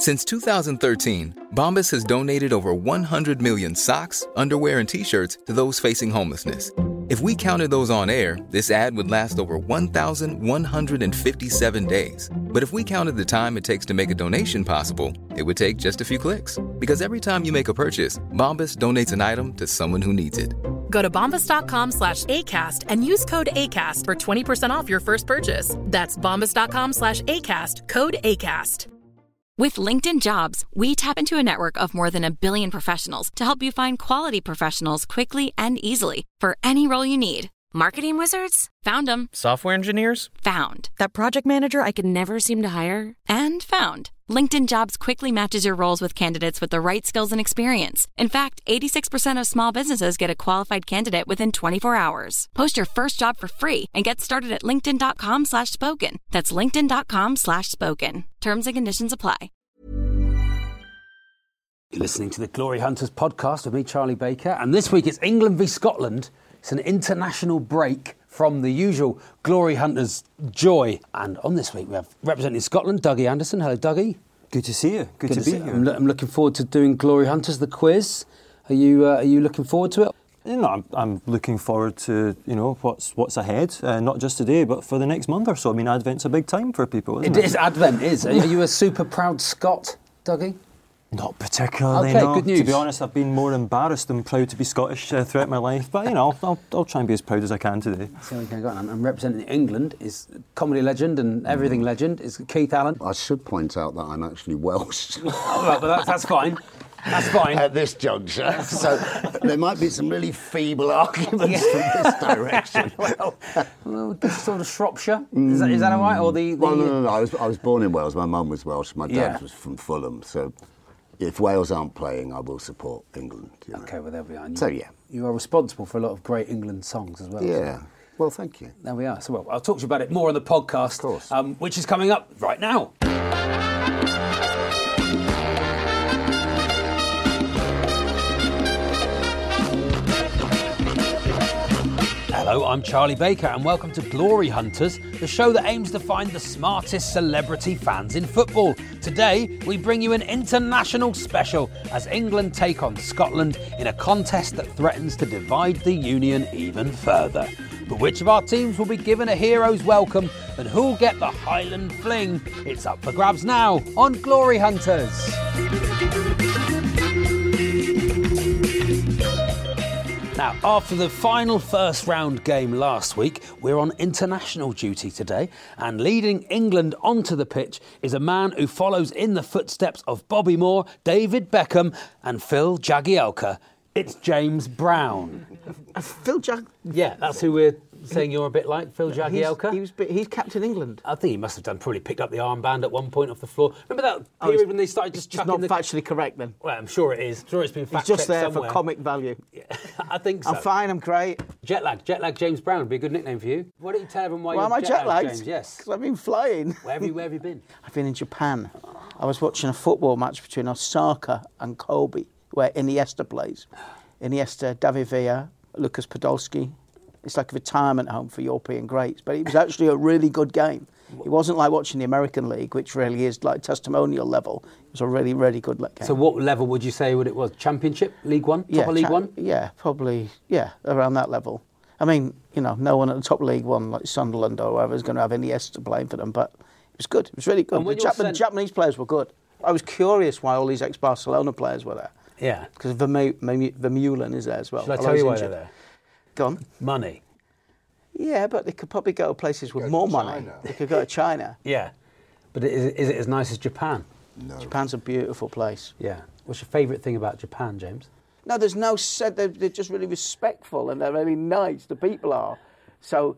Since 2013, Bombas has donated over 100 million socks, underwear, and T-shirts to those facing homelessness. If we counted those on air, this ad would last over 1,157 days. But if we counted the time it takes to make a donation possible, it would take just a few clicks. Because every time you make a purchase, Bombas donates an item to someone who needs it. Go to bombas.com/ACAST and use code ACAST for 20% off your first purchase. That's bombas.com/ACAST, code ACAST. With LinkedIn Jobs, we tap into a network of more than 1 billion professionals to help you find quality professionals quickly and easily for any role you need. Marketing wizards? Found them. Software engineers? Found. That project manager I could never seem to hire? And found. LinkedIn Jobs quickly matches your roles with candidates with the right skills and experience. In fact, 86% of small businesses get a qualified candidate within 24 hours. Post your first job for free and get started at linkedin.com/spoken. That's linkedin.com/spoken. Terms and conditions apply. You're listening to the Glory Hunters podcast with me, Charlie Baker. And this week it's England v Scotland. It's an international break from the usual Glory Hunters joy. And on this week we have representing Scotland, Dougie Anderson. Hello, Dougie. Good to see you. Good to be here. I'm looking forward to doing Glory Hunters, the quiz. Are you looking forward to it? You know, I'm looking forward to what's ahead, not just today, but for the next month or so. I mean, Advent's a big time for people, isn't it? It is. Advent is. Are you a super proud Scot, Dougie? Not particularly. Okay, no. good news. To be honest, I've been more embarrassed than proud to be Scottish throughout my life. But I'll try and be as proud as I can today. So okay, go on. I'm representing England. Is comedy legend and everything legend is Keith Allen. I should point out that I'm actually Welsh. Oh, right, but that's fine. That's fine. At this juncture. So there might be some really feeble arguments from this direction. well, sort of Shropshire. Is that all right? Or Well, no. I was born in Wales. My mum was Welsh. My dad was from Fulham. So if Wales aren't playing, I will support England. Okay, well, there we are. So, yeah. You are responsible for a lot of great England songs as well. Yeah. So. Well, thank you. There we are. So, well, I'll talk to you about it more on the podcast, of course. Which is coming up right now. Hello, I'm Charlie Baker and welcome to Glory Hunters, the show that aims to find the smartest celebrity fans in football. Today, we bring you an international special as England take on Scotland in a contest that threatens to divide the Union even further. But which of our teams will be given a hero's welcome and who'll get the Highland Fling? It's up for grabs now on Glory Hunters. Now, after the final first round game last week, we're on international duty today, and leading England onto the pitch is a man who follows in the footsteps of Bobby Moore, David Beckham and Phil Jagielka. It's James Brown. Phil Jag... Yeah, that's who we're saying you're a bit like, Phil Jagielka. He's captain England. I think he must have probably picked up the armband at one point off the floor. Remember that period when they started just chucking It's not factually correct then. Well, I'm sure it is. I'm sure it's been fact-checked It's just there somewhere. for comic value. Yeah, I think so. I'm fine, I'm great. Jetlag James Brown would be a good nickname for you. Why don't you tell everyone why am I you're jet-lagged, jet-lagged? James? Yes. Because I've been flying. Where have you been? I've been in Japan. I was watching a football match between Osaka and Kobe, where Iniesta plays. Iniesta, David Villa, Lucas Podolski. It's like a retirement home for European greats, but it was actually a really good game. It wasn't like watching the American League, which really is like testimonial level. It was a really, really good game. So what level would you say it was? Championship? League One? Top of League One? Yeah, probably, around that level. I mean, no one at the top League One, like Sunderland or whoever, is going to have Iniesta playing for them, but it was good. It was really good. The Japanese players were good. I was curious why all these ex-Barcelona players were there. Yeah. Because Vermeulen is there as well. Shall I tell you why they're there? Go on. Money. Yeah, but they could probably go to places with more money. They could go to China. Yeah. But is it as nice as Japan? No. Japan's a beautiful place. Yeah. What's your favourite thing about Japan, James? No, there's no said. They're just really respectful and they're really nice. The people are. So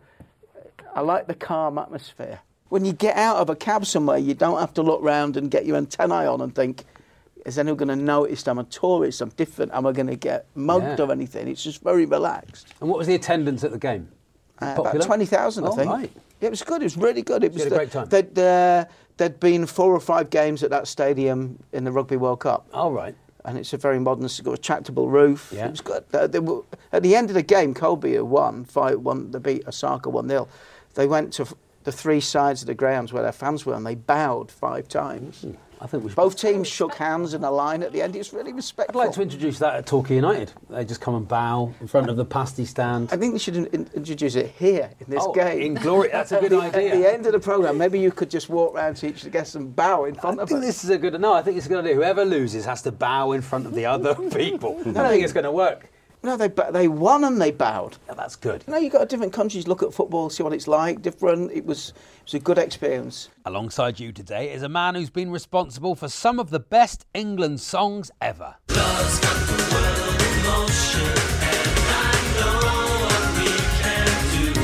I like the calm atmosphere. When you get out of a cab somewhere, you don't have to look round and get your antennae on and think, is anyone going to notice I'm a tourist, I'm different, am I going to get mugged or anything? It's just very relaxed. And what was the attendance at the game? About 20,000, I think. Right. Yeah, it was good. It was really good. It was a great time. There'd been 4 or 5 games at that stadium in the Rugby World Cup. Oh, right. And it's a very modern, it's got a retractable roof. Yeah. It was good. At the end of the game, Kobe had won 5-1. They beat Osaka 1-0. They went to the three sides of the grounds where their fans were, and they bowed 5 times. I think we should. Both teams shook hands in a line at the end. It's really I'd respectful. like to introduce that at Torquay United. They just come and bow in front of the pasty stand. I think they should introduce it here in this game. In glory, that's a good idea. At the end of the programme, maybe you could just walk round to each of the guests and bow in front of them. I think it's a good idea. Whoever loses has to bow in front of the other people. I don't think it's going to work. No, they won and they bowed. Yeah, that's good. You got different countries look at football, see what it's like, different. It was a good experience. Alongside you today is a man who's been responsible for some of the best England songs ever. Love's got the world in motion, and I know what we can do.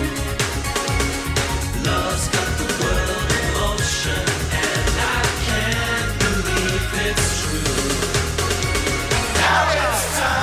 Love's got the world in motion, and I can't believe it's true. Now it's time.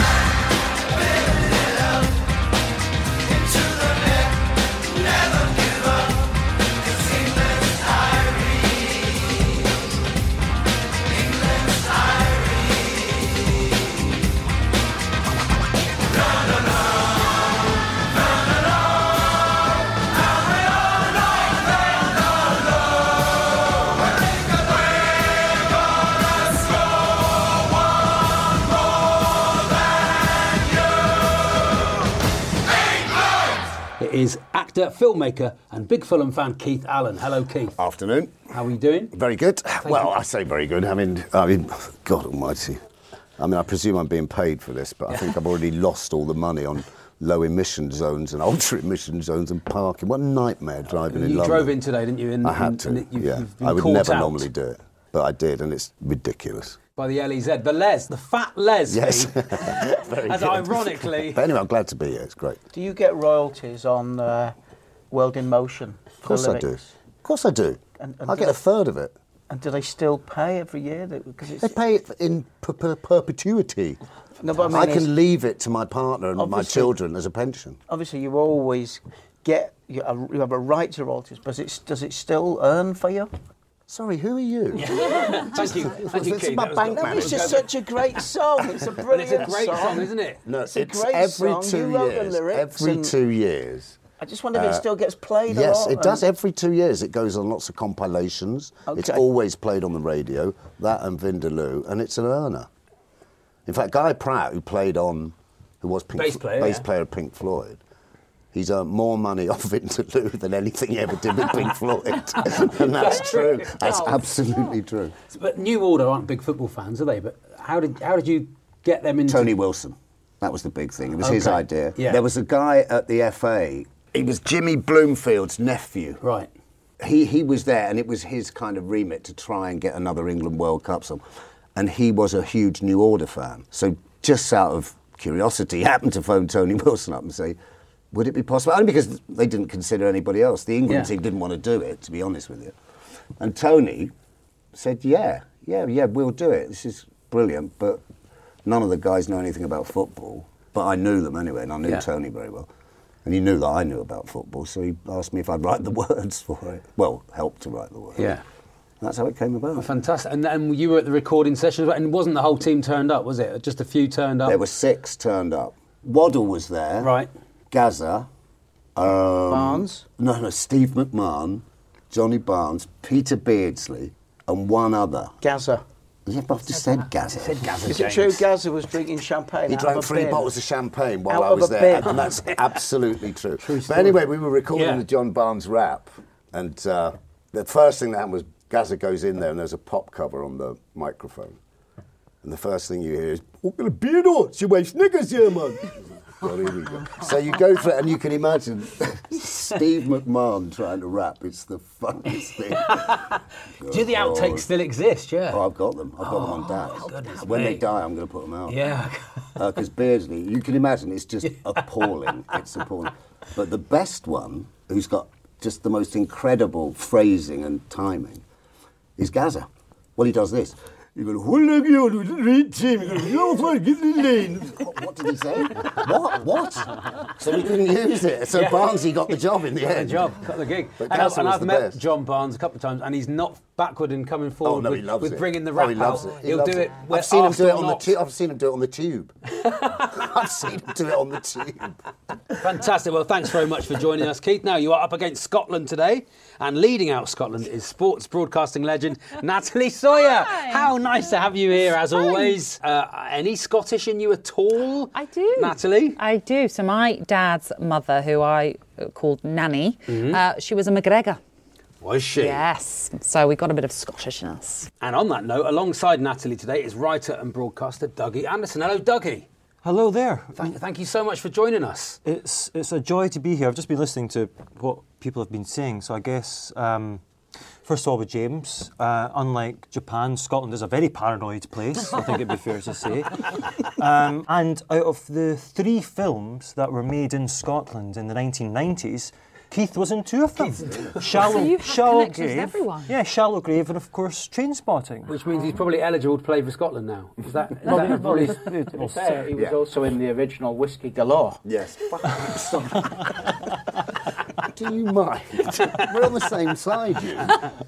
Is actor, filmmaker and big Fulham fan Keith Allen. Hello, Keith. Afternoon. How are you doing? Very good. I say very good. I mean, God almighty. I presume I'm being paid for this, but I think I've already lost all the money on low emission zones and ultra emission zones and parking. What a nightmare driving in London. You drove in today, didn't you? I had to, You've been I would caught never out normally do it, but I did, and it's ridiculous. By the LEZ, the fat Les. Yes. Very as good. Ironically. But anyway, I'm glad to be here. It's great. Do you get royalties on World in Motion? Of course I do. Of course I do. And I get a third of it. And do they still pay every year? Because they pay it in perpetuity. No, but I can leave it to my partner and my children as a pension. Obviously, you always you have a right to royalties, but does it still earn for you? Sorry, who are you? Thank you, Keith. My bank manager. It's just such a great song. It's a brilliant song. It's a great song, isn't it? No, it's a great every song. 2 You wrote years. the lyrics. Every 2 years. I just wonder if it still gets played a lot. Yes, it does. Every 2 years, it goes on lots of compilations. Okay. It's always played on the radio. That and Vindaloo, and it's an earner. In fact, Guy Pratt, who was bass player of Pink Floyd, he's earned more money off Vindaloo than anything he ever did with Pink Floyd. And that's true. That's absolutely true. But New Order aren't big football fans, are they? But how did you get them into... Tony Wilson. That was the big thing. It was his idea. Yeah. There was a guy at the FA. He was Jimmy Bloomfield's nephew. Right. He was there, and it was his kind of remit to try and get another England World Cup song. And he was a huge New Order fan. So just out of curiosity, he happened to phone Tony Wilson up and say, would it be possible? Only because they didn't consider anybody else. The England team didn't want to do it, to be honest with you. And Tony said, yeah, we'll do it. This is brilliant, but none of the guys know anything about football. But I knew them anyway, and I knew Tony very well. And he knew that I knew about football, so he asked me if I'd write the words for it. Well, help to write the words. Yeah. That's how it came about. Fantastic. And you were at the recording session, and wasn't the whole team turned up, was it? Just a few turned up? There were 6 turned up. Waddle was there. Right. Gazza. Barnes? No, Steve McMahon, Johnny Barnes, Peter Beardsley, and one other. Gazza. Yeah, but I've just said Gazza. Is it true Gazza was drinking champagne? He drank 3 bottles of champagne while I was there, bin. and that's absolutely true. But anyway, we were recording the John Barnes rap, and the first thing that happened was Gazza goes in there, and there's a pop cover on the microphone. And the first thing you hear is, "What kind of beard on? She wears Snickers here, man." Well, here we go. So you go through it, and you can imagine Steve McMahon trying to rap. It's the funniest thing. Do the outtakes still exist? Yeah. Oh, I've got them. I've got them on DAT. When they die, I'm going to put them out. Yeah. Because Beardsley, you can imagine, it's just appalling. It's appalling. But the best one, who's got just the most incredible phrasing and timing, is Gazza. Well, he does this. You go, what did he say? What? So we couldn't use it. So Barnsley got the job in the end. Got the gig. But And I've met John Barnes a couple of times, and he's not backward in coming forward with bringing the rap out. He'll do it. I've seen him do it on the tube. I've seen him do it on the tube. I've seen him do it on the tube. Fantastic. Well, thanks very much for joining us, Keith. Now, you are up against Scotland today, and leading out Scotland is sports broadcasting legend Natalie Sawyer. Hi. How nice to have you here, as always. Any Scottish in you at all? I do. Natalie? I do. So my dad's mother, who I called Nanny, she was a McGregor. Was she? Yes. So we got a bit of Scottish in us. And on that note, alongside Natalie today is writer and broadcaster Dougie Anderson. Hello, Dougie. Hello there. Thank you so much for joining us. It's a joy to be here. I've just been listening to what people have been saying, so I guess, first of all with James, unlike Japan, Scotland is a very paranoid place, I think it'd be fair to say. And out of the 3 films that were made in Scotland in the 1990s, Keith was in 2 of them. So you have connections with everyone. Yeah, Shallow Grave and of course Trainspotting. Which means he's probably eligible to play for Scotland now. Is that He was also in the original Whiskey Galore. Yes. Do you mind? We're on the same side, you.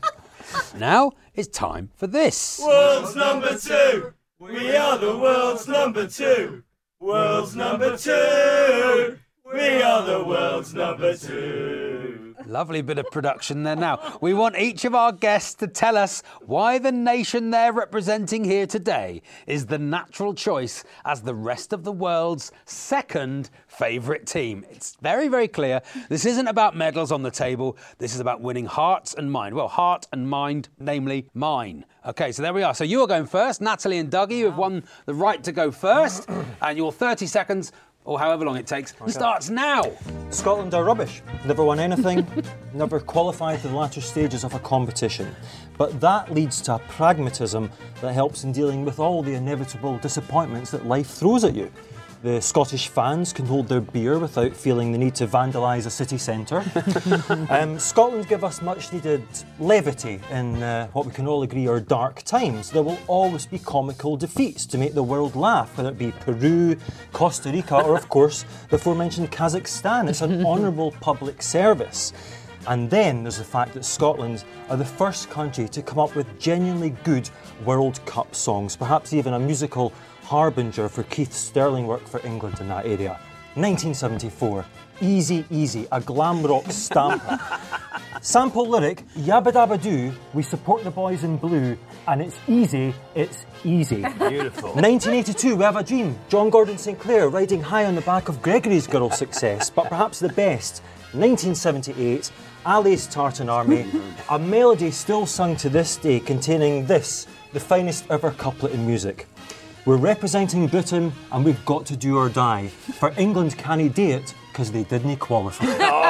Now it's time for this. World's number 2. We are the world's number 2. World's number 2. We are the world's number 2. Lovely bit of production there. Now, we want each of our guests to tell us why the nation they're representing here today is the natural choice as the rest of the world's second favourite team. It's very, very clear. This isn't about medals on the table. This is about winning hearts and mind. Well, heart and mind, namely mine. OK, so there we are. So you are going first. Natalie and Dougie, you have won the right to go first. And your 30 seconds, or however long it takes, starts now. Scotland are rubbish. Never won anything, never qualified for the latter stages of a competition. But that leads to a pragmatism that helps in dealing with all the inevitable disappointments that life throws at you. The Scottish fans can hold their beer without feeling the need to vandalise a city centre. Scotland give us much needed levity in what we can all agree are dark times. There will always be comical defeats to make the world laugh, whether it be Peru, Costa Rica, or of course the aforementioned Kazakhstan. It's an honourable public service. And then there's the fact that Scotland are the first country to come up with genuinely good World Cup songs, perhaps even a musical harbinger for Keith's sterling work for England in that area. 1974, Easy Easy, a glam rock stamper. Sample lyric, Yabba Dabba Doo, we support the boys in blue, and it's easy, it's easy. Beautiful. 1982, We Have a Dream, John Gordon St Clair riding high on the back of Gregory's Girl success, but perhaps the best, 1978, Ali's Tartan Army, a melody still sung to this day containing this, the finest ever couplet in music. We're representing Britain and we've got to do or die. For England can't do it because they didn't qualify.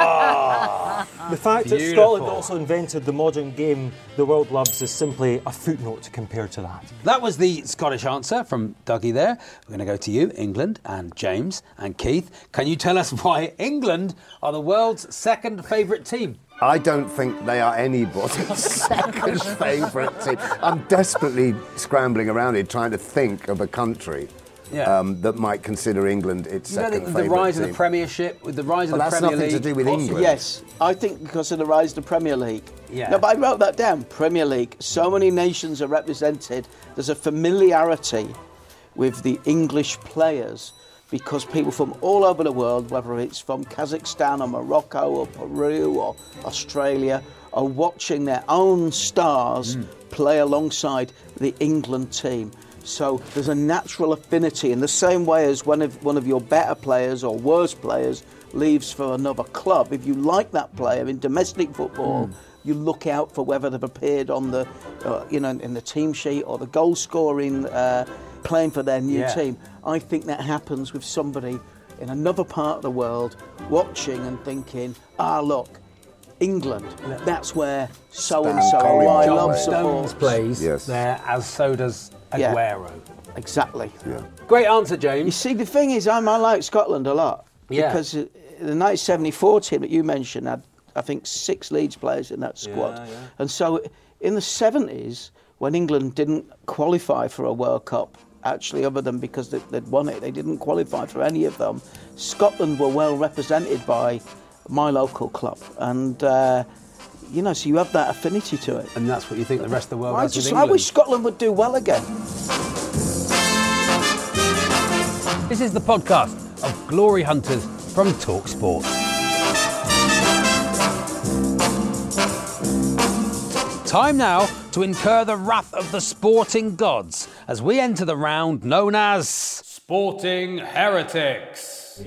The fact that Scotland also invented the modern game the world loves is simply a footnote compared to that. That was the Scottish answer from Dougie there. We're going to go to you, England, and James and Keith. Can you tell us why England are the world's second favourite team? I don't think they are anybody's second favourite team. I'm desperately scrambling around here trying to think of a country that might consider England its second favourite team. The rise of the Premiership, with the rise of the Premier League. That's nothing to do with England. Yes, I think because of the rise of the Premier League. Yeah. No, but I wrote that down, Premier League. So many nations are represented. There's a familiarity with the English players because people from all over the world, whether it's from Kazakhstan or Morocco or Peru or Australia, are watching their own stars play alongside the England team. So there's a natural affinity in the same way as one of your better players or worse players leaves for another club. If you like that player in domestic football, you look out for whether they've appeared on the, in the team sheet or the goal scoring, playing for their new team. I think that happens with somebody in another part of the world watching and thinking, look, England, that's where so-and-so, I love Stones support. plays there, as so does Aguero. Exactly. Yeah. Great answer, James. You see, the thing is, I like Scotland a lot. Because the 1974 team that you mentioned had, I think, 6 Leeds players in that squad. And so in the 70s, when England didn't qualify for a World Cup, actually, other than because they'd won it, they didn't qualify for any of them, Scotland were well represented by my local club. And, so you have that affinity to it. And that's what you think the rest of the world has with England. I wish Scotland would do well again. This is the podcast of Glory Hunters from TalkSport. Time now to incur the wrath of the sporting gods as we enter the round known as Sporting Heretics.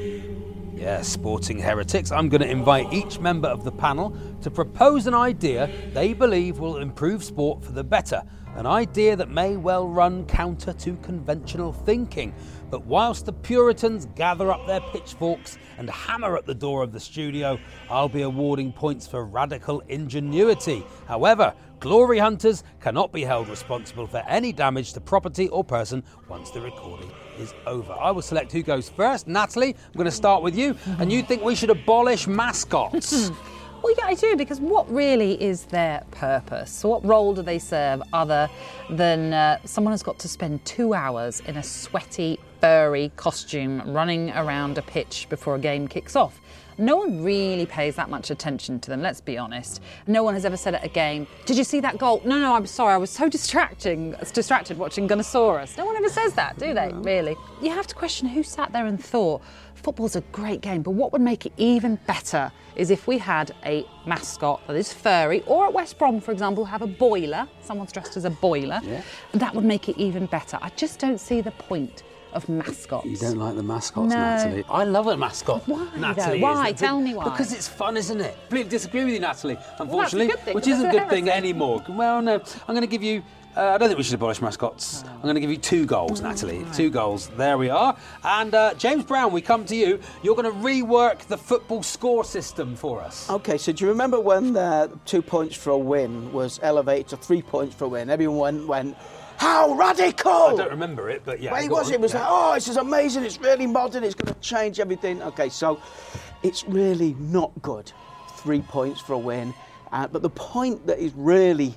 Yes, Sporting Heretics. I'm going to invite each member of the panel to propose an idea they believe will improve sport for the better. An idea that may well run counter to conventional thinking. But whilst the Puritans gather up their pitchforks and hammer at the door of the studio, I'll be awarding points for radical ingenuity. However, glory hunters cannot be held responsible for any damage to property or person once the recording is over. I will select who goes first. Natalie, I'm going to start with you. And you think we should abolish mascots? Well, yeah, I do, because what really is their purpose? So what role do they serve other than someone has got to spend 2 hours in a sweaty, furry costume running around a pitch before a game kicks off? No one really pays that much attention to them, let's be honest. No one has ever said at a game, did you see that goal? No, I'm sorry, I was so distracted watching Gunnosaurus. No one ever says that, do they, really? You have to question who sat there and thought, football's a great game, but what would make it even better is if we had a mascot that is furry, or at West Brom, for example, have a boiler. Someone's dressed as a boiler. Yeah. That would make it even better. I just don't see the point of mascots. You don't like the mascots, No. Natalie? I love a mascot. Why, Natalie, though? Why? Tell me why. Because it's fun, isn't it? Completely disagree with you, Natalie, unfortunately. Well, that's a good thing, which because isn't a that's good thing heresy. anymore. Well, no, I'm going to give you... I don't think we should abolish mascots. I'm going to give you 2 goals, Natalie. 2 goals. There we are. And James Brown, we come to you. You're going to rework the football score system for us. OK, so do you remember when 2 points for a win was elevated to 3 points for a win? Everyone went, how radical! I don't remember it, but yeah. Well, it was like, oh, this is amazing, it's really modern, it's going to change everything. OK, so it's really not good. 3 points for a win. But the point that is really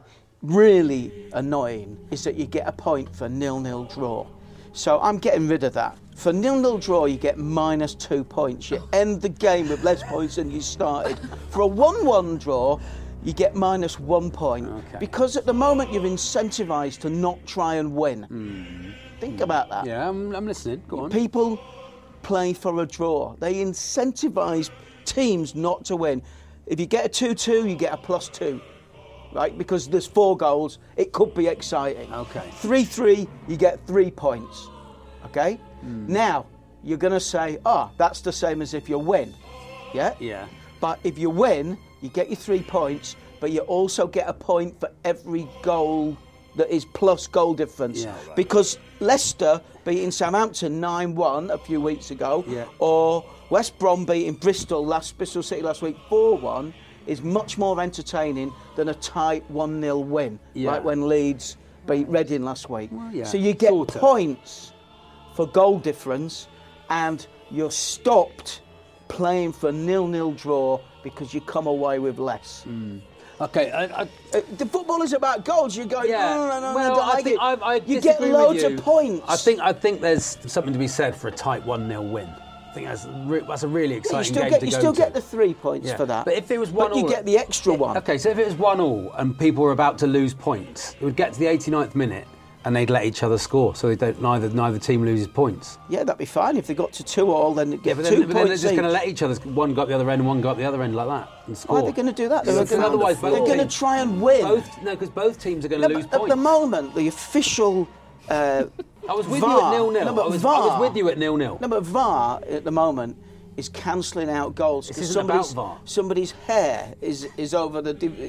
annoying is that you get a point for 0-0 draw. So I'm getting rid of that. For 0-0 draw, you get -2 points. You end the game with less points than you started. For a 1-1 draw, you get -1 point. Okay. Because at the moment you're incentivised to not try and win. Think about that. Yeah, I'm listening. Go on. People play for a draw. They incentivise teams not to win. If you get a 2-2, you get a +2. Right, because there's 4 goals, it could be exciting. Okay. 3-3, you get 3 points. Okay? Now, you're going to say, that's the same as if you win. Yeah? Yeah. But if you win, you get your 3 points, but you also get a point for every goal that is plus goal difference. Yeah, right. Because Leicester beating Southampton 9-1 a few weeks ago, or West Brom beating Bristol City last week 4-1, is much more entertaining than a tight 1-0 win, like when Leeds beat Reading last week. Well, yeah, so you get points for goal difference, and you're stopped playing for 0-0 draw because you come away with less. Okay, the football is about goals. You're going, no, well, I think I you get disagree loads with you. of points. I think there's something to be said for a tight 1-0 win. I think that's a really exciting game to go to. You still get the 3 points for that. But if it was 1-all... But you get the extra one. Okay, so if it was 1-all and people were about to lose points, it would get to the 89th minute and they'd let each other score, so they don't neither team loses points. Yeah, that'd be fine. If they got to 2-all, then they'd get 2 points. But then they're just going to let each other, one go up the other end and one go up the other end like that and score. Why are they going to do that? Otherwise, they're going to try and win. Because both teams are going to lose points. At the moment, the official... I was with VAR, you at 0-0. I was with you at 0-0. No, but VAR at the moment is cancelling out goals because somebody's hair is over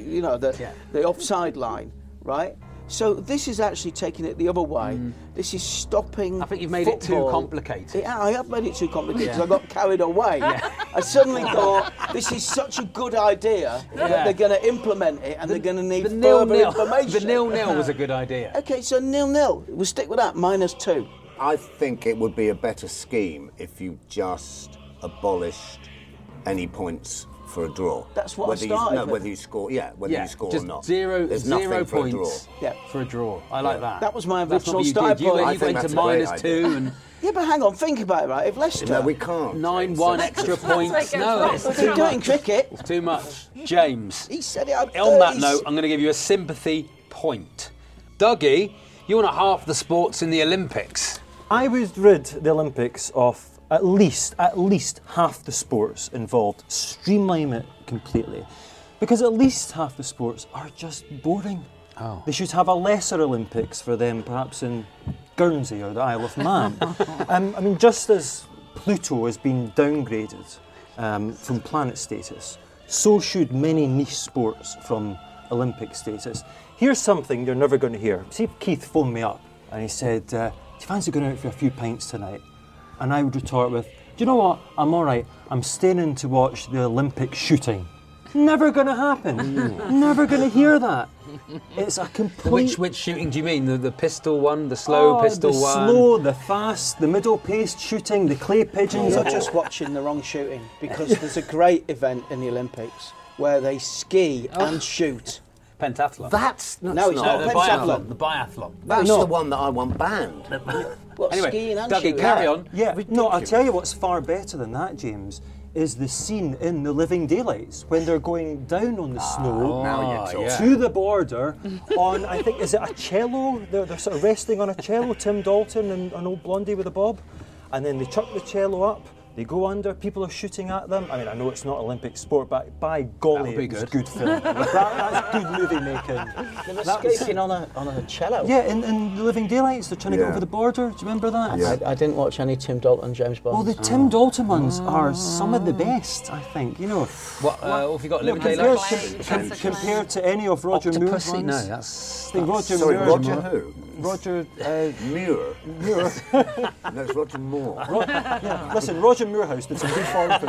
the offside line, right? So this is actually taking it the other way. This is stopping. I think you've made it too complicated. I have made it too complicated because I got carried away. I suddenly thought this is such a good idea that they're going to implement it and they're going to need further information. The 0-0 was a good idea. Okay, so 0-0. We'll stick with that. -2. I think it would be a better scheme if you just abolished any points for a draw. That's what I started with. Whether you score, you score just or not. Zero for points a draw. For a draw. I like that. That was my That's not original what you start did. You point. went to -2 and... Yeah, but hang on, think about it, right? If Leicester... No, we can't. 9-1 extra points. No, it's They do it in cricket. It's too much. James. He said it out On that note, I'm going to give you a sympathy point. Dougie, you want to half the sports in the Olympics. I would rid the Olympics of at least half the sports involved, streamline it completely. Because at least half the sports are just boring. Oh. They should have a lesser Olympics for them, perhaps in Guernsey or the Isle of Man. I mean, just as Pluto has been downgraded from planet status, so should many niche sports from Olympic status. Here's something you're never going to hear. See if Keith phoned me up and he said, do you fancy going out for a few pints tonight? And I would retort with, do you know what, I'm all right, I'm staying in to watch the Olympic shooting. Never going to happen. Never going to hear that. It's a complete... Which shooting do you mean? The pistol one, the slow pistol the one? The slow, the fast, the middle-paced shooting, the clay pigeons. You're just watching the wrong shooting, because there's a great event in the Olympics where they ski and shoot. Pentathlon. That's No, it's not the pentathlon. biathlon. The biathlon. That's the one that I want banned. What, Anyway, skiing and Dougie, shooting? carry on. Yeah, Ridiculous. no, I'll tell you what's far better than that, James, is the scene in The Living Daylights when they're going down on the snow Now you're talking. yeah. to the border on, I think, is it a cello? They're sort of resting on a cello, Tim Dalton and an old blondie with a bob. And then they chuck the cello up, they go under, people are shooting at them. I mean, I know it's not Olympic sport, but by golly, That would be it's good. good film. That's good movie making. They were skating on a cello. Yeah, in The Living Daylights, they're trying to get Yeah. over the border. Do you remember that? Yeah. I didn't watch any Tim Dalton, James Bond. Well, the Tim Dalton ones are some of the best, I think. You know, What have you got? Living compared, Daylights? compared to any of Roger Moore's Octopussy? ones. No, that's... I think Roger Sorry, Moore. Roger who? Roger Muir. Moore. No, it's Roger Moore. Yeah, listen, Roger Moorhouse did some good foreign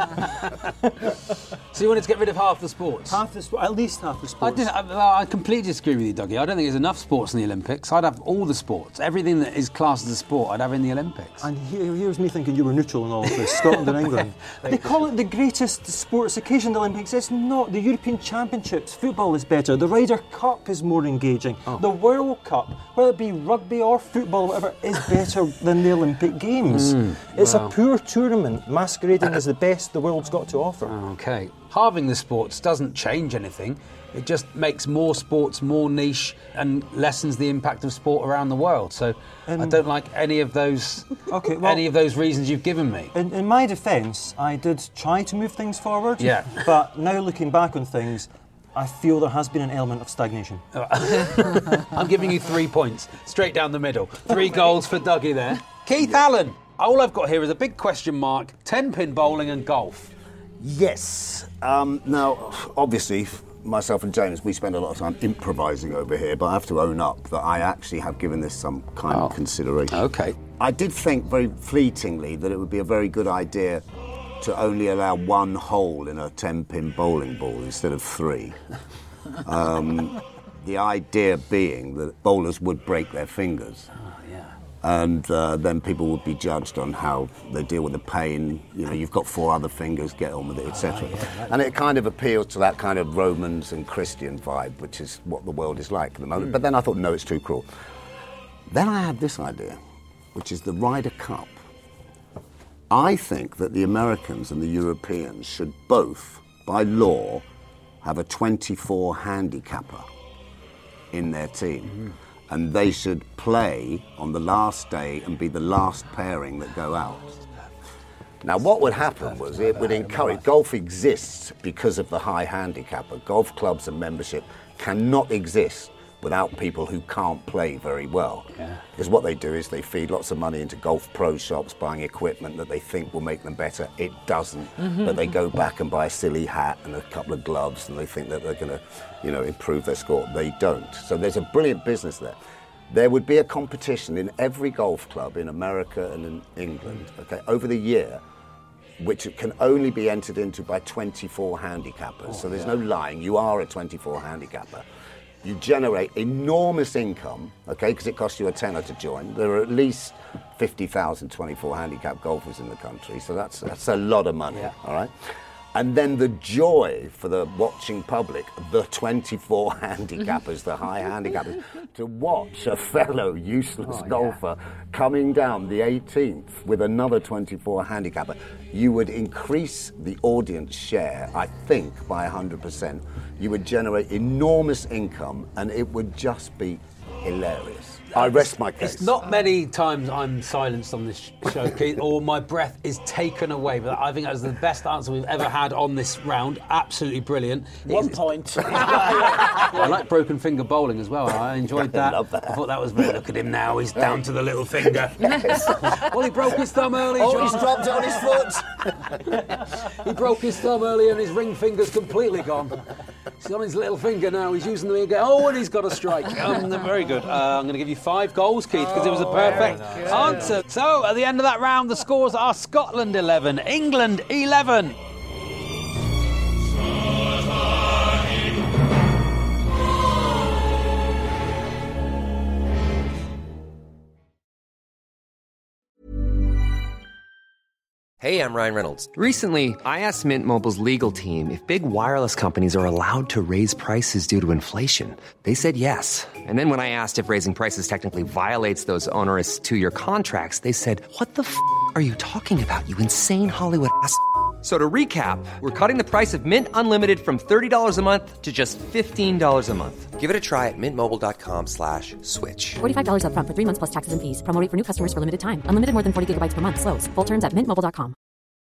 films. So you wanted to get rid of half the sports? At least half the sports. I completely disagree with you, Dougie. I don't think there's enough sports in the Olympics. I'd have all the sports. Everything that is classed as a sport, I'd have in the Olympics. And here's me thinking you were neutral in all of this, Scotland and England. They call it the greatest sports occasion, the Olympics. It's not. The European Championships, football is better. The Ryder Cup is more engaging. The World Cup, whether it be rugby or football or whatever, is better than the Olympic Games. It's a poor tournament masquerading as the best the world's got to offer. Okay. Halving the sports doesn't change anything. It just makes more sports more niche and lessens the impact of sport around the world. So I don't like any of those any of those reasons you've given me. In my defence, I did try to move things forward. Yeah. But now looking back on things, I feel there has been an element of stagnation. I'm giving you 3 points, straight down the middle. 3 goals for Dougie there. Keith Allen. All I've got here is a big question mark, 10-pin bowling and golf. Yes. Now, obviously, myself and James, we spend a lot of time improvising over here, but I have to own up that I actually have given this some kind of consideration. Okay. I did think very fleetingly that it would be a very good idea to only allow 1 hole in a 10-pin bowling ball instead of 3. The idea being that bowlers would break their fingers. And then people would be judged on how they deal with the pain. You know, you've got 4 other fingers, get on with it, etc. And it kind of appeals to that kind of Romans and Christian vibe, which is what the world is like at the moment. But then I thought, no, it's too cruel. Then I had this idea, which is the Ryder Cup. I think that the Americans and the Europeans should both, by law, have a 24 handicapper in their team. And they should play on the last day and be the last pairing that go out. Now, what would happen was it would encourage... Golf exists because of the high handicapper. Golf clubs and membership cannot exist without people who can't play very well. Because what they do is they feed lots of money into golf pro shops, buying equipment that they think will make them better. It doesn't. But they go back and buy a silly hat and a couple of gloves and they think that they're going to, you know, improve their score. They don't. So there's a brilliant business there. There would be a competition in every golf club in America and in England, okay, over the year, which can only be entered into by 24 handicappers. So there's no lying. You are a 24 handicapper. You generate enormous income, okay, because it costs you a tenner to join. There are at least 50,000 24 handicap golfers in the country, so that's a lot of money, all right? And then the joy for the watching public, the 24 handicappers, the high handicappers, to watch a fellow useless golfer coming down the 18th with another 24 handicapper. You would increase the audience share, I think, by 100%. You would generate enormous income, and it would just be hilarious. I rest my case. It's not many times I'm silenced on this show, Keith, or my breath is taken away. But I think that was the best answer we've ever had on this round. Absolutely brilliant. 1 point. I like broken finger bowling as well. I enjoyed that. I thought that was very. Look at him now. He's down to the little finger. Well, he broke his thumb early. Oh, John. he's dropped it on his foot. He broke his thumb early and his ring finger's completely gone. He's on his little finger now. He's using the again. Oh, and he's got a strike. Very good. I'm going to give you 5 goals, Keith, because it was a perfect answer. So, at the end of that round, the scores are Scotland 11, England 11. Hey, I'm Ryan Reynolds. Recently, I asked Mint Mobile's legal team if big wireless companies are allowed to raise prices due to inflation. They said yes. And then when I asked if raising prices technically violates those onerous 2-year contracts, they said, "What the f*** are you talking about, you insane Hollywood ass?" So to recap, we're cutting the price of Mint Unlimited from $30 a month to just $15 a month. Give it a try at mintmobile.com/switch. $45 up front for 3 months plus taxes and fees. Promo rate for new customers for limited time. Unlimited more than 40 gigabytes per month. Slows full terms at mintmobile.com.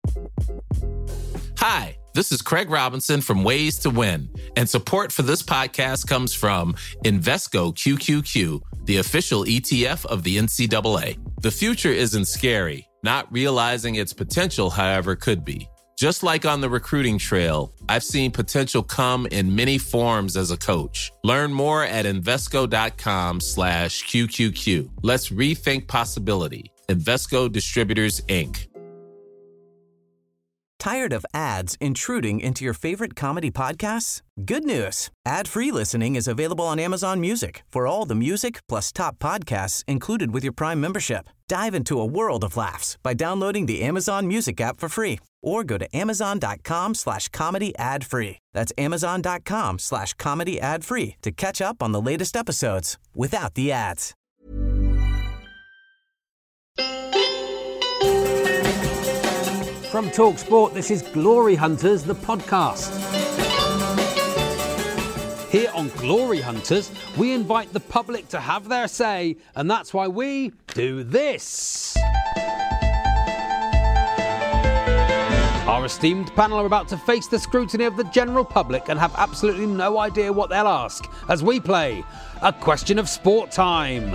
Hi, this is Craig Robinson from Ways to Win, and support for this podcast comes from Invesco QQQ, the official ETF of the NCAA. The future isn't scary. Not realizing its potential, however, could be. Just like on the recruiting trail, I've seen potential come in many forms as a coach. Learn more at Invesco.com/QQQ. Let's rethink possibility. Invesco Distributors, Inc. Tired of ads intruding into your favorite comedy podcasts? Good news. Ad-free listening is available on Amazon Music for all the music plus top podcasts included with your Prime membership. Dive into a world of laughs by downloading the Amazon Music app for free or go to amazon.com/comedy ad-free. That's amazon.com/comedy ad-free to catch up on the latest episodes without the ads. From TalkSport, this is Glory Hunters, the podcast. Here on Glory Hunters, we invite the public to have their say, and that's why we do this. Our esteemed panel are about to face the scrutiny of the general public and have absolutely no idea what they'll ask as we play A Question of Sport Time.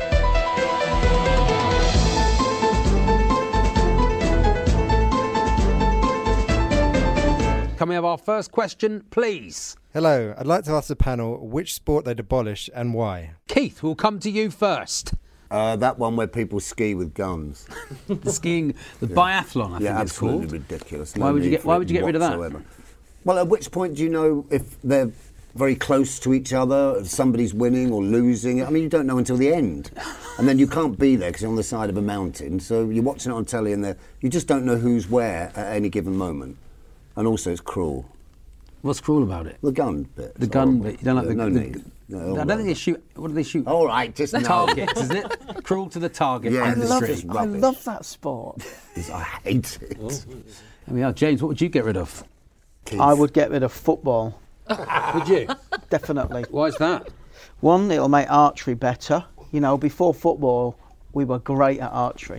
Can we have our first question, please? Hello, I'd like to ask the panel which sport they'd abolish and why. Keith, we'll come to you first. That one where people ski with guns. The skiing, the biathlon, I think it's called. Absolutely ridiculous. Why would you get rid of that? Well, at which point do you know if they're very close to each other, if somebody's winning or losing? I mean, you don't know until the end. And then you can't be there because you're on the side of a mountain. So you're watching it on telly and you just don't know who's where at any given moment. And also, it's cruel. What's cruel about it? The gun bit. The gun bit. You don't like No need. I don't think they shoot. What do they shoot? All right, just targets, isn't it? Cruel to the target. Yeah, I love that sport. I hate it. There we are. James, what would you get rid of? Keith. I would get rid of football. Would you? Definitely. Why is that? One, it'll make archery better. You know, before football, we were great at archery.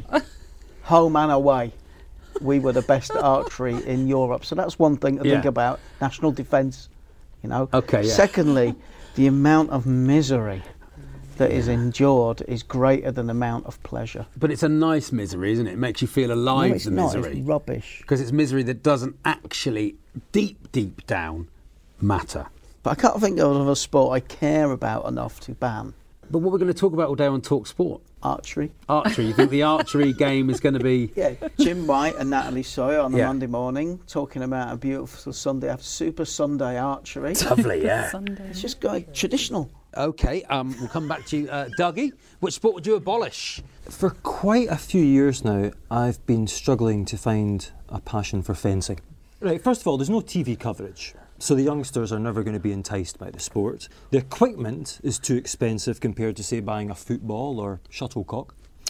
Home and away. We were the best at archery in Europe. So that's one thing to think about. National defence, you know. Okay, yeah. Secondly, the amount of misery that is endured is greater than the amount of pleasure. But it's a nice misery, isn't it? It makes you feel alive, no, it's the not. misery. It's rubbish. Because it's misery that doesn't actually, deep down, matter. But I can't think of a sport I care about enough to ban. But what we're going to talk about all day on TalkSport? Archery. Archery. You think the archery game is going to be... Yeah, Jim White and Natalie Sawyer on a Monday morning talking about a beautiful Sunday after Super Sunday archery. Lovely, yeah. It's just going traditional. OK, we'll come back to you. Dougie, which sport would you abolish? For quite a few years now, I've been struggling to find a passion for fencing. Right, first of all, there's no TV coverage. So the youngsters are never going to be enticed by the sport. The equipment is too expensive compared to, say, buying a football or shuttlecock.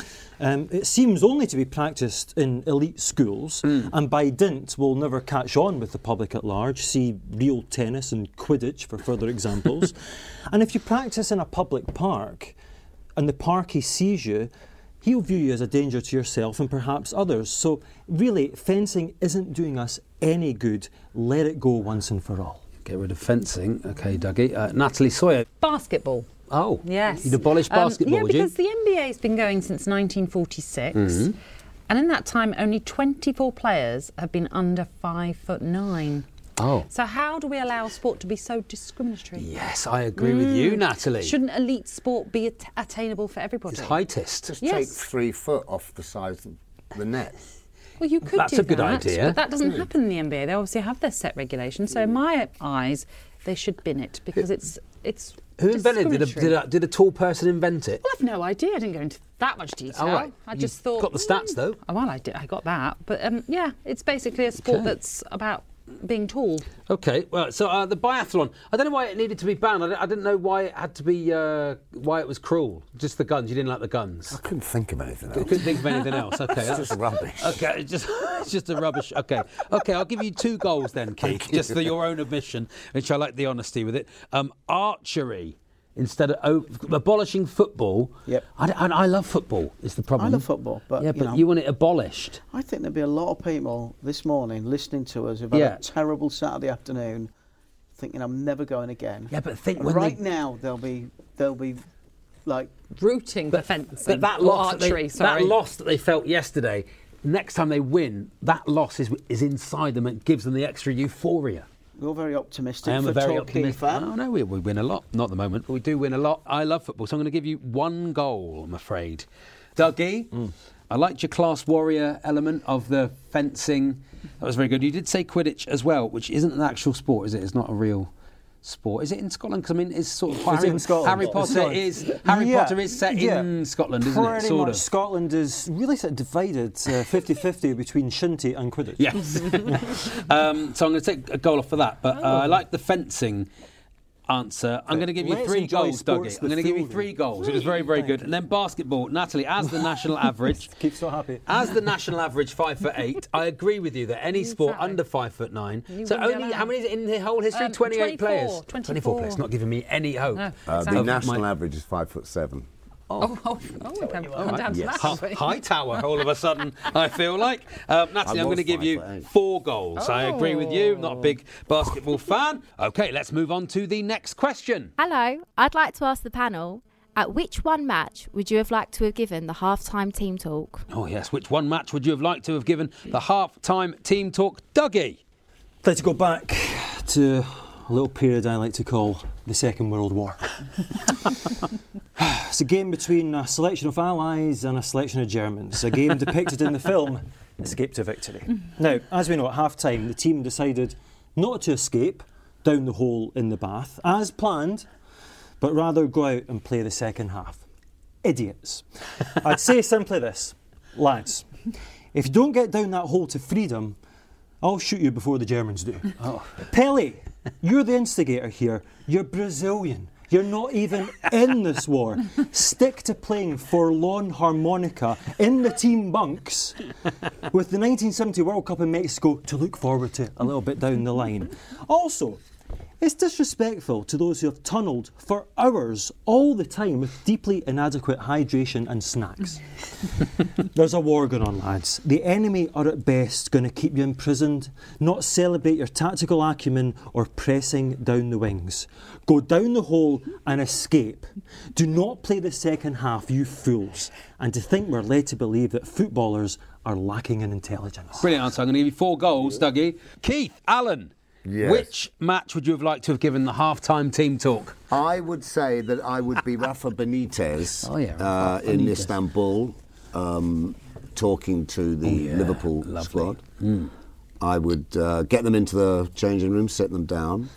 It seems only to be practised in elite schools, and by dint will never catch on with the public at large. See real tennis and Quidditch for further examples. And if you practice in a public park, and the park he sees you, he'll view you as a danger to yourself and perhaps others. So really, fencing isn't doing us any good. Let it go once and for all. Get rid of fencing. OK, Dougie. Natalie Sawyer. Basketball. Oh. Yes. You'd abolish basketball, would you? Yeah, because the NBA's been going since 1946. Mm-hmm. And in that time, only 24 players have been under 5'9". Oh. So how do we allow sport to be so discriminatory? Yes, I agree with you, Natalie. Shouldn't elite sport be attainable for everybody? It's heightist. Just take 3 foot off the size of the net. Well, you could That's do a good that, idea. but that doesn't happen in the NBA. They obviously have their set regulations. So in my eyes, they should bin it because it's Who invented it? Did a tall person invent it? Well, I've no idea. I didn't go into that much detail. All right. I just thought... Got the stats, though. Oh, well, I did. I got that. But, yeah, it's basically a sport that's about being tall. OK, well, so the biathlon, I don't know why it needed to be banned. I didn't know why it had to be, why it was cruel. Just the guns, you didn't like the guns. I couldn't think of anything else. Couldn't think of anything else, OK. It's just rubbish. OK, it's just a rubbish, OK. OK, I'll give you 2 goals then, Keith, just for your own admission, which I like the honesty with it. Archery. Instead of abolishing football, I love football. Is the problem? I love football, but you want it abolished. I think there'll be a lot of people this morning listening to us who've had a terrible Saturday afternoon, thinking I'm never going again. Yeah, but think now they'll be like rooting for fencing. That loss that they felt yesterday. Next time they win, that loss is inside them and gives them the extra euphoria. You're very optimistic. I am for a very Torquay optimistic fan. Oh, no, we win a lot. Not at the moment, but we do win a lot. I love football, so I'm going to give you 1 goal, I'm afraid. Dougie, I liked your class warrior element of the fencing. That was very good. You did say Quidditch as well, which isn't an actual sport, is it? It's not a real sport. Is it in Scotland? Because, I mean, it's sort of... Harry Potter is set in Scotland, isn't it? Pretty much. Scotland is really sort of divided 50-50 between shinty and Quidditch. Yes. So I'm going to take a goal off for that. But I like the fencing answer. I'm going to give you 3 goals, Dougie. I'm going to give you 3 goals. It was very, very good. And then basketball. Natalie, as the national average... Keep so happy. As the national average 5'8", I agree with you that any sport under 5'9". So only, how many is it in the whole history? 28 players. 24 players. Not giving me any hope. No, the national average is 5'7". High tower all of a sudden, I feel like. Natalie, I'm going to give you 4 goals. I agree with you, not a big basketball fan. OK, let's move on to the next question. Hello, I'd like to ask the panel, at which one match would you have liked to have given the half-time team talk? Oh, yes, which one match would you have liked to have given the half-time team talk? Dougie? I'd like to go back to a little period I like to call the Second World War. It's a game between a selection of Allies and a selection of Germans. A game depicted in the film Escape to Victory. Now, as we know, at half-time, the team decided not to escape down the hole in the bath, as planned, but rather go out and play the second half. Idiots. I'd say simply this, lads, if you don't get down that hole to freedom, I'll shoot you before the Germans do. Pele, you're the instigator here. You're Brazilian. You're not even in this war. Stick to playing forlorn harmonica in the team bunks with the 1970 World Cup in Mexico to look forward to a little bit down the line. Also, it's disrespectful to those who have tunnelled for hours all the time with deeply inadequate hydration and snacks. There's a war going on, lads. The enemy are at best going to keep you imprisoned, not celebrate your tactical acumen or pressing down the wings. Go down the hole and escape. Do not play the second half, you fools. And to think we're led to believe that footballers are lacking in intelligence. Brilliant answer. I'm going to give you 4 goals, Dougie. Keith, Alan. Yes. Which match would you have liked to have given the half-time team talk? I would say that I would be Rafa Benitez, Benitez. Istanbul, talking to the Liverpool squad. I would get them into the changing room, sit them down,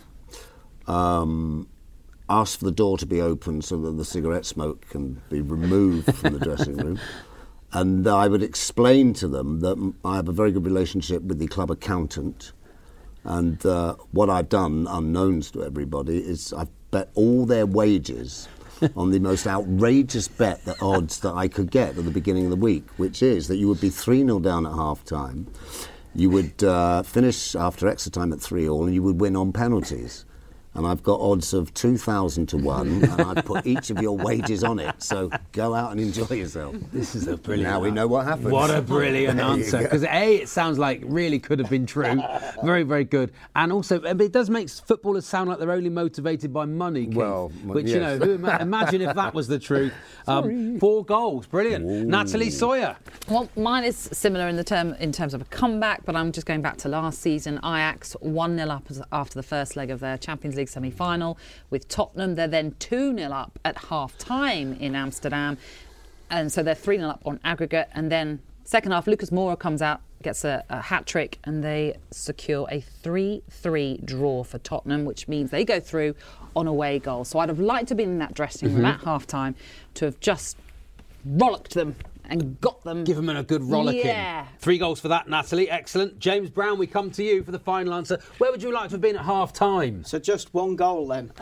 ask for the door to be open so that the cigarette smoke can be removed from the dressing room. And I would explain to them that I have a very good relationship with the club accountant. And what I've done, unknowns to everybody, is I've bet all their wages on the most outrageous bet, the odds that I could get at the beginning of the week, which is that you would be 3-0 down at half-time, you would finish after extra time at 3-3, and you would win on penalties. And I've got odds of 2,000 to 1, and I've put each of your wages on it. So go out and enjoy yourself. This is a brilliant. Now we know what happens. What a brilliant answer. Because it sounds like really could have been true. Very, very good. And also, it does make footballers sound like they're only motivated by money, Keith. Well, which, yes. Imagine if that was the truth. 4 goals. Brilliant. Ooh. Natalie Sawyer. Well, mine is similar in terms of a comeback, but I'm just going back to last season. Ajax 1-0 up after the first leg of their Champions League semi-final with Tottenham. They're then 2-0 up at half-time in Amsterdam. And so they're 3-0 up on aggregate. And then second half, Lucas Moura comes out, gets a hat-trick, and they secure a 3-3 draw for Tottenham, which means they go through on away goals. So I'd have liked to have been in that dressing room at half-time to have just rollicked them and got them. Give them a good rollicking. Yeah. 3 goals for that, Natalie. Excellent. James Brown, we come to you for the final answer. Where would you like to have been at half-time? So just 1 goal then.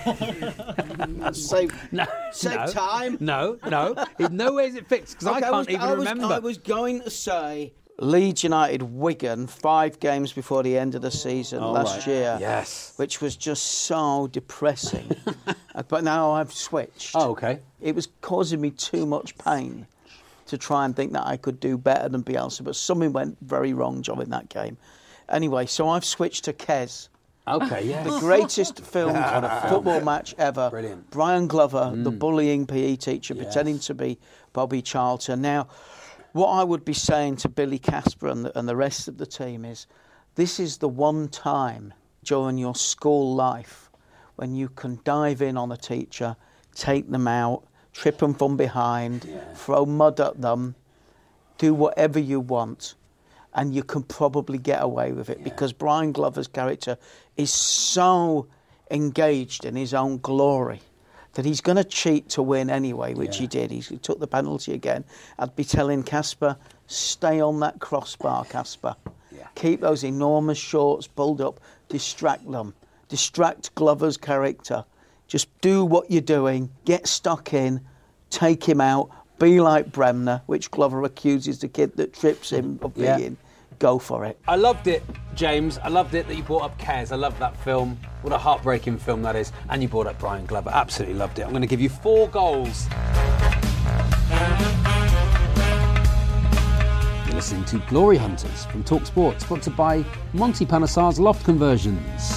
Save time. No. In no way is it fixed, because I can't even remember. I was going to say Leeds United Wigan 5 games before the end of the season last year. Yes. Which was just so depressing. But now I've switched. Oh, OK. It was causing me too much pain to try and think that I could do better than Bielsa, but something went very wrong during that game. Anyway, so I've switched to Kes. OK, yeah. The greatest filmed football match ever. Brilliant. Brian Glover, the bullying PE teacher, pretending to be Bobby Charlton. Now, what I would be saying to Billy Casper and the rest of the team is, this is the one time during your school life when you can dive in on a teacher, take them out, trip them from behind, throw mud at them, do whatever you want, and you can probably get away with it because Brian Glover's character is so engaged in his own glory that he's going to cheat to win anyway, which he did. He took the penalty again. I'd be telling Casper, stay on that crossbar, Casper. Yeah. Keep those enormous shorts pulled up, distract them. Distract Glover's character. Just do what you're doing, get stuck in, take him out, be like Bremner, which Glover accuses the kid that trips him of being. Go for it. I loved it, James. I loved it that you brought up Kes. I love that film. What a heartbreaking film that is. And you brought up Brian Glover. Absolutely loved it. I'm going to give you 4 goals. You're listening to Glory Hunters from TalkSport, sponsored by Monty Panesar's Loft Conversions.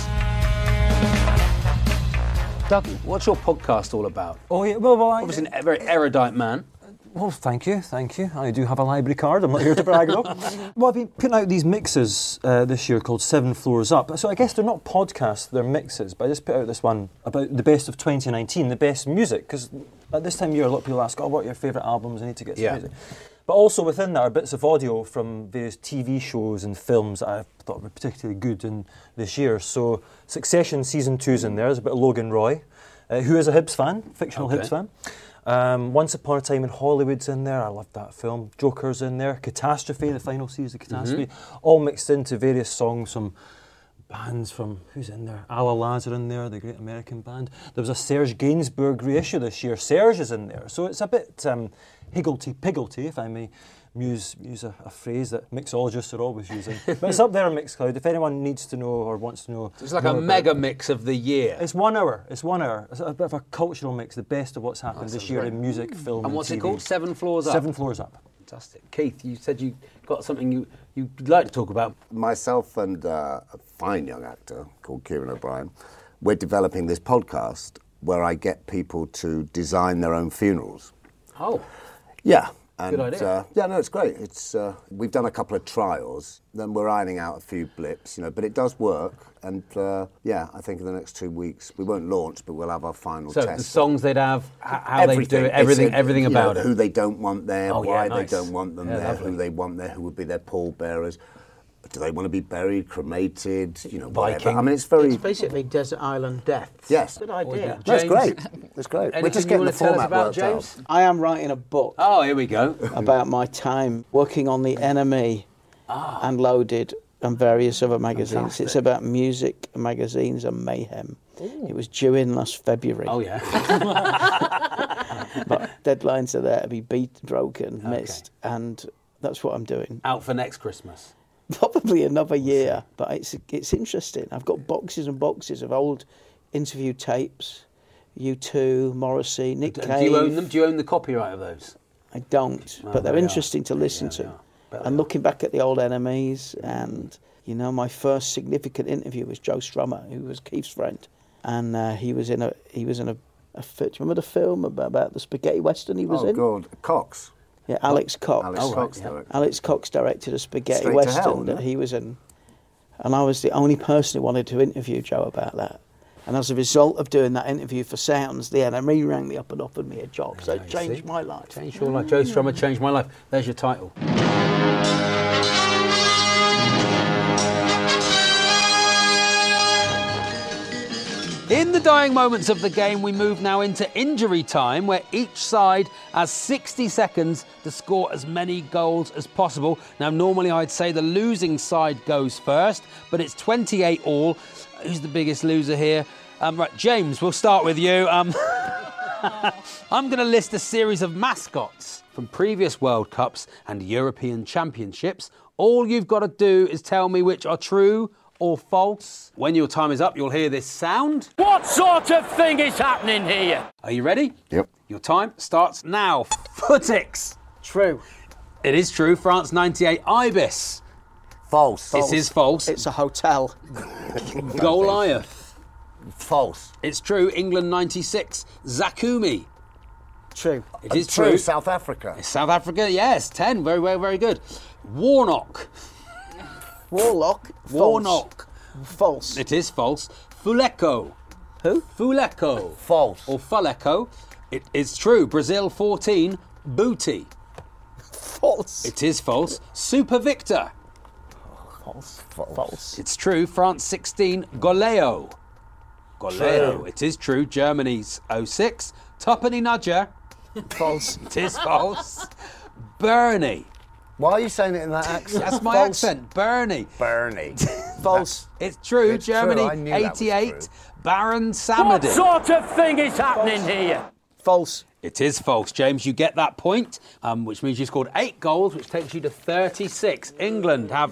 Doug, what's your podcast all about? Oh, yeah, well, obviously a very erudite man. Well, thank you. I do have a library card. I'm not here to brag though. Well, I've been putting out these mixes this year called 7 Floors Up. So I guess they're not podcasts, they're mixes. But I just put out this one about the best of 2019, the best music. Because at this time of year, a lot of people ask, what are your favourite albums? I need to get some music. But also within that are bits of audio from various TV shows and films that I thought were particularly good in this year. So Succession Season 2's in there. There's a bit of Logan Roy, who is a Hibs fan, fictional Hibs fan. Once Upon a Time in Hollywood's in there. I love that film. Joker's in there. Catastrophe, the final series of Catastrophe. All mixed into various songs from bands from, who's in there? Alla Lads are in there, the great American band. There was a Serge Gainsbourg reissue this year. Serge is in there. So it's a bit higgledy-piggledy, if I may use a phrase that mixologists are always using. But it's up there on Mixcloud. If anyone needs to know or wants to know. It's like a mega mix of the year. It's 1 hour. It's a bit of a cultural mix, the best of what's happened this year in music, film, and what's TV. it called? 7 Floors Up? 7 Floors Up. Fantastic. Keith, you said you got something you'd like to talk about. Myself and a fine young actor called Kieran O'Brien, we're developing this podcast where I get people to design their own funerals. Oh. Yeah. And, good idea. It's great. It's we've done a couple of trials, then we're ironing out a few blips, but it does work. And I think in the next 2 weeks we won't launch, but we'll have our final test. So the songs they'd have, how they do it, everything about it. Who they don't want there, why they don't want them there, lovely. who they want there, who would be their pallbearers. Do they want to be buried, cremated, Viking. whatever. I mean, it's basically desert island death. Yes. Good idea. That's great. That's great. We're just getting the format worked out. I am writing a book. Oh, here we go. About my time working on The Enemy and Loaded and various other magazines. Fantastic. It's about music, magazines and mayhem. Ooh. It was due in last February. Oh, yeah. But deadlines are there to be broken, missed, and that's what I'm doing. Out for next Christmas. Probably another year, but it's interesting. I've got boxes and boxes of old interview tapes, U2, Morrissey, Nick Cave. Do you own them? Do you own the copyright of those? I don't, but they're interesting to listen to. And looking back at the old enemies, and my first significant interview was Joe Strummer, who was Keith's friend, and he was in a. Do you remember the film about the spaghetti western he was in? Oh God, Cox. Yeah, Alex Cox. Alex Cox directed a spaghetti western that he was in, and I was the only person who wanted to interview Joe about that. And as a result of doing that interview for Sounds, the NME rang me up and offered me a job. So it changed my life. Changed your life. Joe Strummer changed my life. There's your title. In the dying moments of the game, we move now into injury time, where each side has 60 seconds to score as many goals as possible. Now, normally I'd say the losing side goes first, but it's 28 all. Who's the biggest loser here? Right, James, we'll start with you. I'm going to list a series of mascots from previous World Cups and European Championships. All you've got to do is tell me which are true or false. When your time is up, you'll hear this sound. What sort of thing is happening here? Are you ready? Yep. Your time starts now. Footix. True. It is true. France 98. Ibis. False. It is false. It's a hotel. Goliath. False. It's true. England 96. Zakumi. True. It is true. South Africa. It's South Africa, yes. 10. Very, very, very good. Warnock. Warlock. Warnock. False. It is false. Fuleko. Who? Fuleko. False. Or Fuleko. It is true. Brazil 14. Booty. False. It is false. Super Victor. False. It's true. France 16. Goleo. Goleo. It is true. Germany's 06. Tuppenny Nudger. False. It is false. Bernie. Why are you saying it in that accent? That's my accent. Bernie. False. It's true. It's Germany true. I knew that was 88. true. Baron Samedi. What sort of thing is happening here? False. It is false. James, you get that point, which means you scored 8 goals, which takes you to 36. England have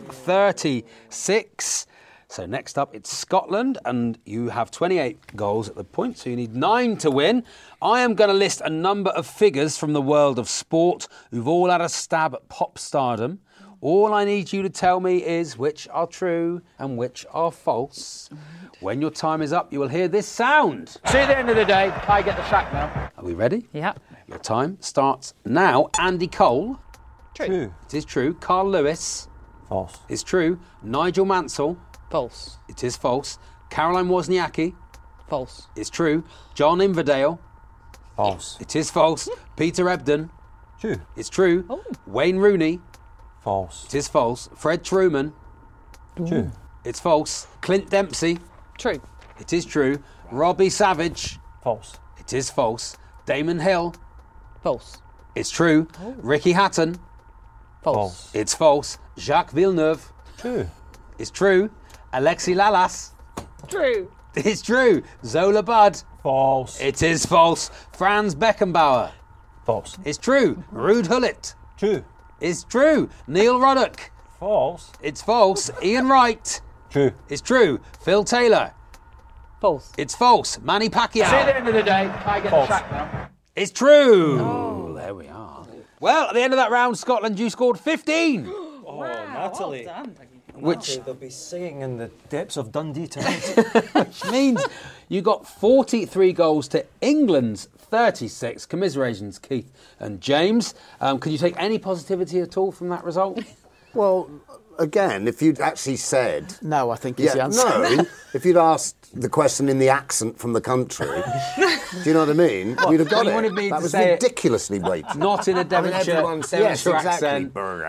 36. So next up, it's Scotland, and you have 28 goals at the point, so you need 9 to win. I am going to list a number of figures from the world of sport who've all had a stab at pop stardom. All I need you to tell me is which are true and which are false. When your time is up, you will hear this sound. See, at the end of the day, I get the sack now. Are we ready? Yeah. Your time starts now. Andy Cole. True. It is true. Carl Lewis. False. It's true. Nigel Mansell. False. It is false. Caroline Wozniacki. False. It's true. John Inverdale. False. It is false. Peter Ebdon. True. It's true. Oh. Wayne Rooney. False. It is false. Fred Truman. True. It's false. Clint Dempsey. True. It is true. Robbie Savage. False. It is false. Damon Hill. False. It's true. Ricky Hatton. False. It's false. Jacques Villeneuve. True. It's true. Alexi Lalas. True. It's true. Zola Budd. False. It is false. Franz Beckenbauer. False. It's true. Ruud Gullit. True. It's true. Neil Ruddock. False. It's false. Ian Wright. True. It's true. Phil Taylor. False. It's false. Manny Pacquiao. See, at the end of the day, I get the sack now. It's true. Oh, there we are. Well, at the end of that round, Scotland, you scored 15. Oh, Natalie. Well done. Which they'll be singing in the depths of Dundee tonight. which means you got 43 goals to England's 36. Commiserations, Keith and James. Can you take any positivity at all from that result? Well, again, if you'd actually said... No, I think is the answer. No, if you'd asked the question in the accent from the country, do you know what I mean? You'd have got you it. wanted me that to was say ridiculously weighty. Not in a Devonshire everyone says accent.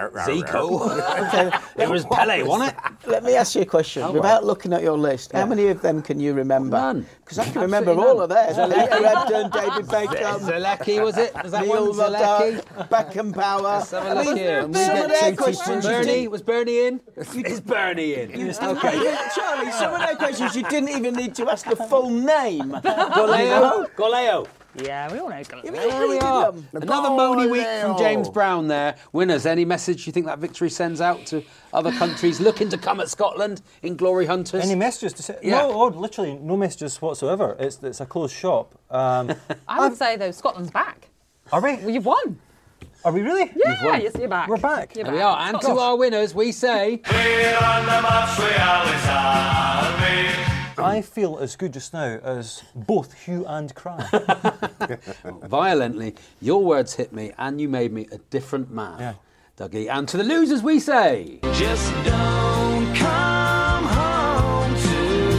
Zico. It was Pele, wasn't it? Let me ask you a question. Without looking at your list, how many of them can you remember? None. Because I can remember all of theirs. Peter Ebdon, David Beckham. Zalecki, was it? Was that Neil one? Zalecki? Beckenbauer. Let's have a look here. Some of their questions you Bernie? didn't... Was Bernie in? Is Bernie in? Okay. Charlie, some of their questions you didn't even need to ask the full name. Goleo. Yeah, we all know Glasgow. There we are. Another moany week from James Brown there. Winners, any message you think that victory sends out to other countries looking to come at Scotland in Glory Hunters? Any messages to say? Yeah. No, literally no messages whatsoever. It's a closed shop. I would say, though, Scotland's back. Are we? Well, you've won. Are we really? Yeah, yes, you're back. We're back. You're There we back. are. And to our winners, we say... We're on the march, we always have been. I feel as good just now as both hue and cry. Violently, your words hit me and you made me a different man. Yeah. Dougie. And to the losers, we say... Just don't come home too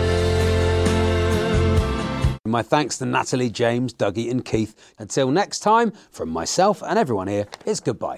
soon. My thanks to Natalie, James, Dougie and Keith. Until next time, from myself and everyone here, it's goodbye.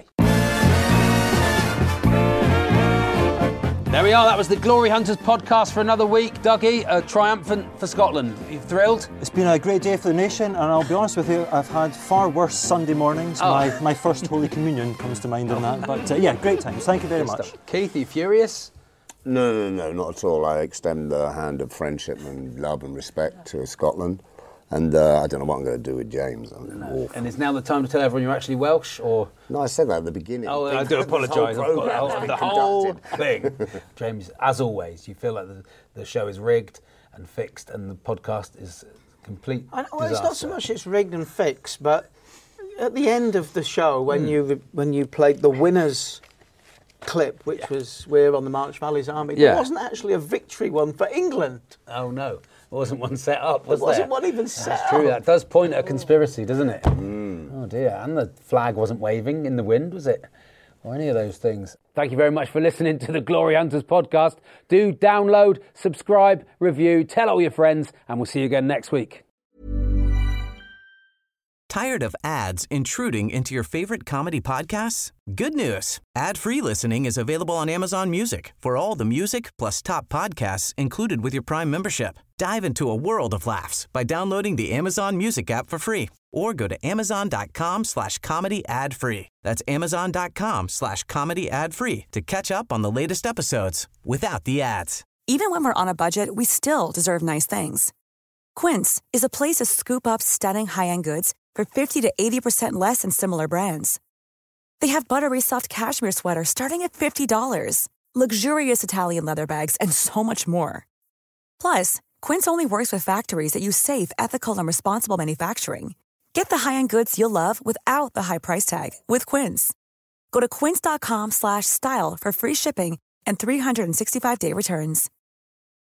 There we are, that was the Glory Hunters podcast for another week. Dougie, triumphant for Scotland. Are you thrilled? It's been a great day for the nation, and I'll be honest with you, I've had far worse Sunday mornings. My first Holy Communion comes to mind on that. But yeah, great times. Thank you very much. Keith, are you furious? No, not at all. I extend the hand of friendship and love and respect to Scotland. And I don't know what I'm going to do with James. And is now the time to tell everyone you're actually Welsh, or...? No, I said that at the beginning. Oh, I do apologise. I've got the whole thing. James, as always, you feel like the show is rigged and fixed and the podcast is complete disaster. It's not so much it's rigged and fixed, but at the end of the show, when you played the winners clip, which was We're on the March Valleys Army, there wasn't actually a victory one for England. Oh, no. There wasn't one set up, was there? There wasn't one even set up. That's true. That does point at a conspiracy, doesn't it? Oh, dear. And the flag wasn't waving in the wind, was it? Or any of those things. Thank you very much for listening to the Glory Hunters podcast. Do download, subscribe, review, tell all your friends, and we'll see you again next week. Tired of ads intruding into your favorite comedy podcasts? Good news. Ad-free listening is available on Amazon Music for all the music plus top podcasts included with your Prime membership. Dive into a world of laughs by downloading the Amazon Music app for free or go to amazon.com/comedy ad-free. That's amazon.com/comedy ad-free to catch up on the latest episodes without the ads. Even when we're on a budget, we still deserve nice things. Quince is a place to scoop up stunning high-end goods for 50 to 80% less than similar brands. They have buttery soft cashmere sweaters starting at $50, luxurious Italian leather bags, and so much more. Plus, Quince only works with factories that use safe, ethical, and responsible manufacturing. Get the high-end goods you'll love without the high price tag with Quince. Go to quince.com/style for free shipping and 365-day returns.